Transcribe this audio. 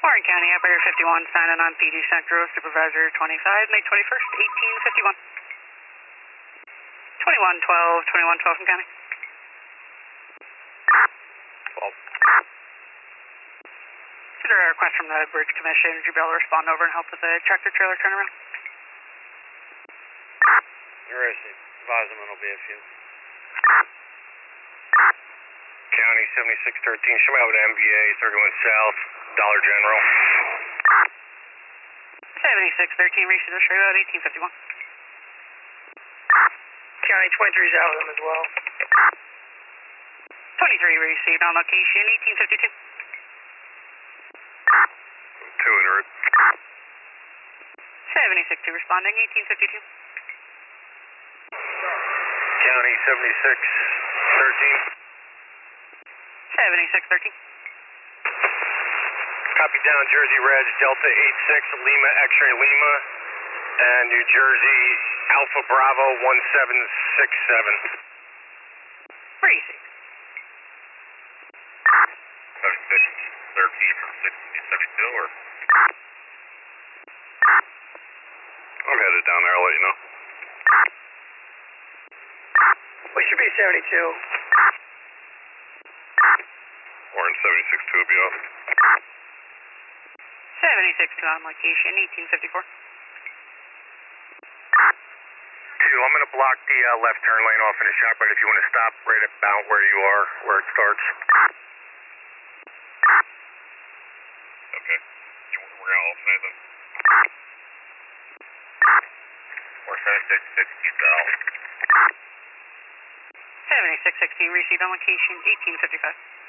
Warren County, Operator 51, signing on PD Central, Supervisor 25, May 21st, 1851. 2112, 2112 from County. 12. Consider a request from the Bridge Commission. Would you be able to respond over and help with the tractor trailer turnaround? There is. Advisement will be a few. County 7613, show me out with MVA 31 South, Dollar General. 7613, reach the straight out 1851. County 23's out of them as well. 23 received on location 1852. 2 in route. 76-2 responding 1852. County 7613. 7613. Copy down, Jersey Reg, Delta 86, Lima X-ray Lima, and New Jersey Alpha Bravo 1767. Received. 7613 from 6072, or? I'm headed down there, I'll let you know. We should be 72. Warren 76-2 will be off. 76-2 on location 1854. 2, I'm going to block the left turn lane off in the shop right if you want to stop right about where you are, where it starts. Okay. We're going to alternate them. Or 7616 out. 7616 received on location 1855.